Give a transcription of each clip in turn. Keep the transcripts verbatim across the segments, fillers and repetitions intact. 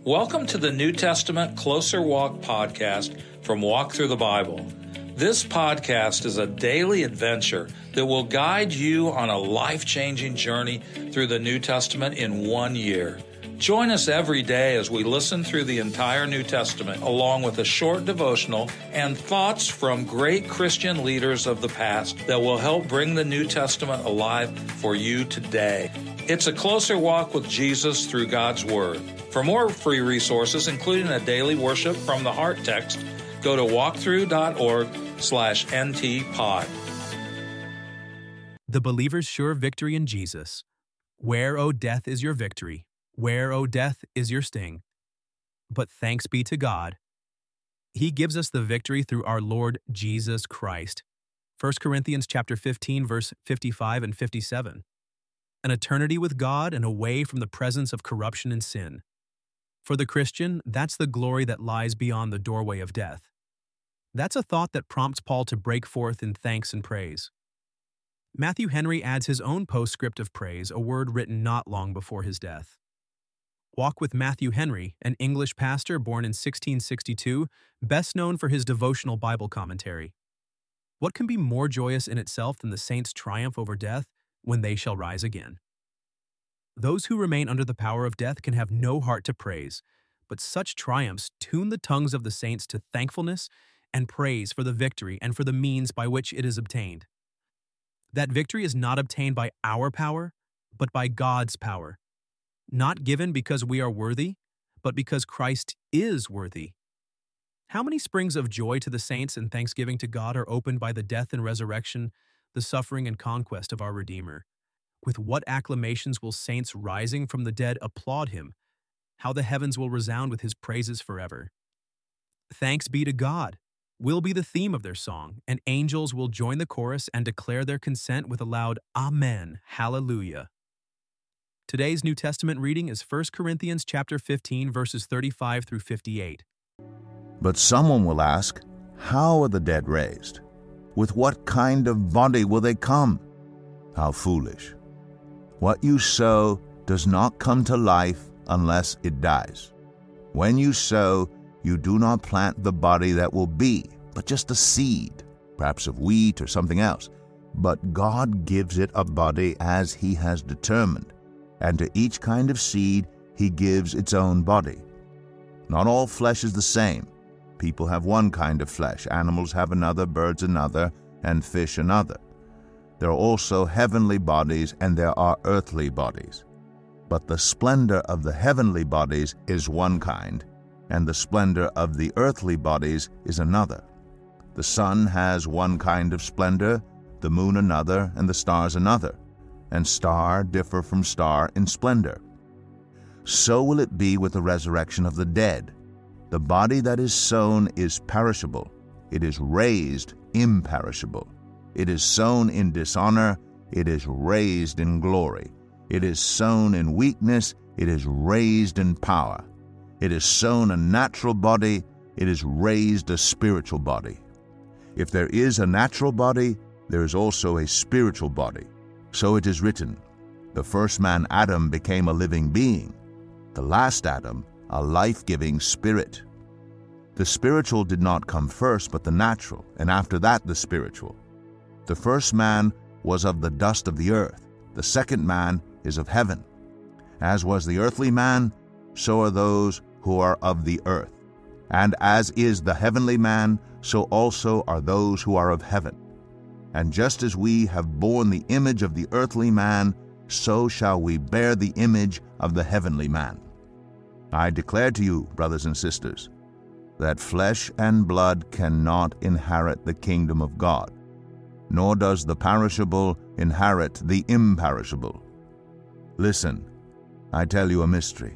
Welcome to the New Testament Closer Walk podcast from Walk Through the Bible. This podcast is a daily adventure that will guide you on a life-changing journey through the New Testament in one year. Join us every day as we listen through the entire New Testament, along with a short devotional and thoughts from great Christian leaders of the past that will help bring the New Testament alive for you today. It's a closer walk with Jesus through God's Word. For more free resources, including a daily worship from the Heart text, go to walkthrough.org slash ntpod. The believer's sure victory in Jesus. Where, O death, is your victory? Where, O death, is your sting? But thanks be to God. He gives us the victory through our Lord Jesus Christ. First Corinthians chapter fifteen, verse fifty-five and fifty-seven. An eternity with God and away from the presence of corruption and sin. For the Christian, that's the glory that lies beyond the doorway of death. That's a thought that prompts Paul to break forth in thanks and praise. Matthew Henry adds his own postscript of praise, a word written not long before his death. Walk with Matthew Henry, an English pastor born in sixteen sixty-two, best known for his devotional Bible commentary. What can be more joyous in itself than the saints' triumph over death when they shall rise again? Those who remain under the power of death can have no heart to praise, but such triumphs tune the tongues of the saints to thankfulness and praise for the victory and for the means by which it is obtained. That victory is not obtained by our power, but by God's power. Not given because we are worthy, but because Christ is worthy. How many springs of joy to the saints and thanksgiving to God are opened by the death and resurrection, the suffering and conquest of our Redeemer? With what acclamations will saints rising from the dead applaud him? How the heavens will resound with his praises forever. Thanks be to God will be the theme of their song, and angels will join the chorus and declare their consent with a loud Amen, Hallelujah. Today's New Testament reading is First Corinthians chapter fifteen, verses thirty-five through fifty-eight. But someone will ask, how are the dead raised? With what kind of body will they come? How foolish. What you sow does not come to life unless it dies. When you sow, you do not plant the body that will be, but just a seed, perhaps of wheat or something else. But God gives it a body as He has determined, and to each kind of seed He gives its own body. Not all flesh is the same. People have one kind of flesh, animals have another, birds another, and fish another. There are also heavenly bodies and there are earthly bodies. But the splendor of the heavenly bodies is one kind, and the splendor of the earthly bodies is another. The sun has one kind of splendor, the moon another, and the stars another, and star differ from star in splendor. So will it be with the resurrection of the dead. The body that is sown is perishable, it is raised imperishable. It is sown in dishonor, it is raised in glory. It is sown in weakness, it is raised in power. It is sown a natural body, it is raised a spiritual body. If there is a natural body, there is also a spiritual body. So it is written, the first man Adam became a living being, the last Adam a life-giving spirit. The spiritual did not come first, but the natural, and after that the spiritual. The first man was of the dust of the earth, the second man is of heaven. As was the earthly man, so are those who are of the earth. And as is the heavenly man, so also are those who are of heaven. And just as we have borne the image of the earthly man, so shall we bear the image of the heavenly man. I declare to you, brothers and sisters, that flesh and blood cannot inherit the kingdom of God, nor does the perishable inherit the imperishable. Listen, I tell you a mystery.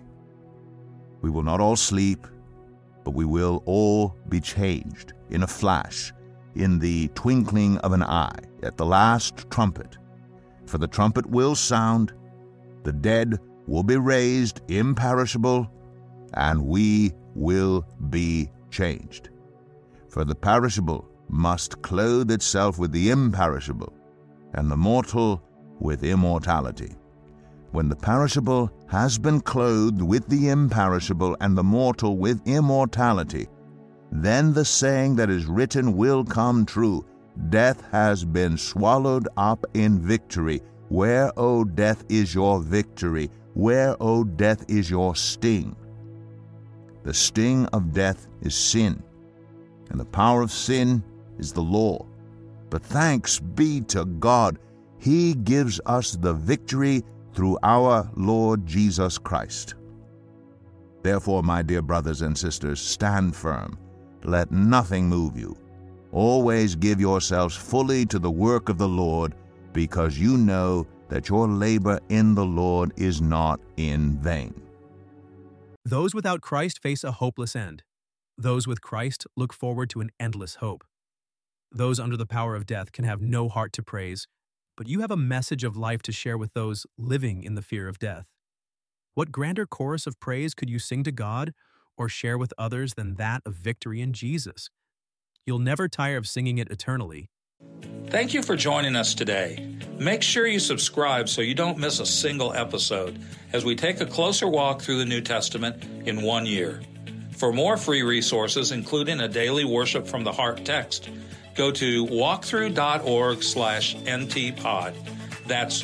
We will not all sleep, but we will all be changed in a flash, in the twinkling of an eye, at the last trumpet. For the trumpet will sound, the dead will be raised imperishable, and we will be changed. For the perishable must clothe itself with the imperishable, and the mortal with immortality. when the perishable has been clothed with the imperishable and the mortal with immortality, then the saying that is written will come true, death has been swallowed up in victory. Where, O death, is your victory? Where, O death, is your sting? The sting of death is sin, and the power of sin is the law. But thanks be to God, He gives us the victory through our Lord Jesus Christ. Therefore, my dear brothers and sisters, stand firm. Let nothing move you. Always give yourselves fully to the work of the Lord, because you know that your labor in the Lord is not in vain. Those without Christ face a hopeless end. Those with Christ look forward to an endless hope. Those under the power of death can have no heart to praise, but you have a message of life to share with those living in the fear of death. What grander chorus of praise could you sing to God or share with others than that of victory in Jesus? You'll never tire of singing it eternally. Thank you for joining us today. Make sure you subscribe so you don't miss a single episode as we take a closer walk through the New Testament in one year. For more free resources, including a daily worship from the heart text, go to walkthrough.org slash ntpod. That's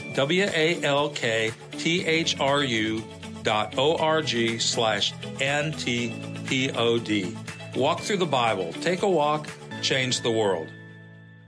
W-A-L-K-T-H-R-U dot O-R-G slash N-T-P-O-D. Walk through the Bible. Take a walk. Change the world.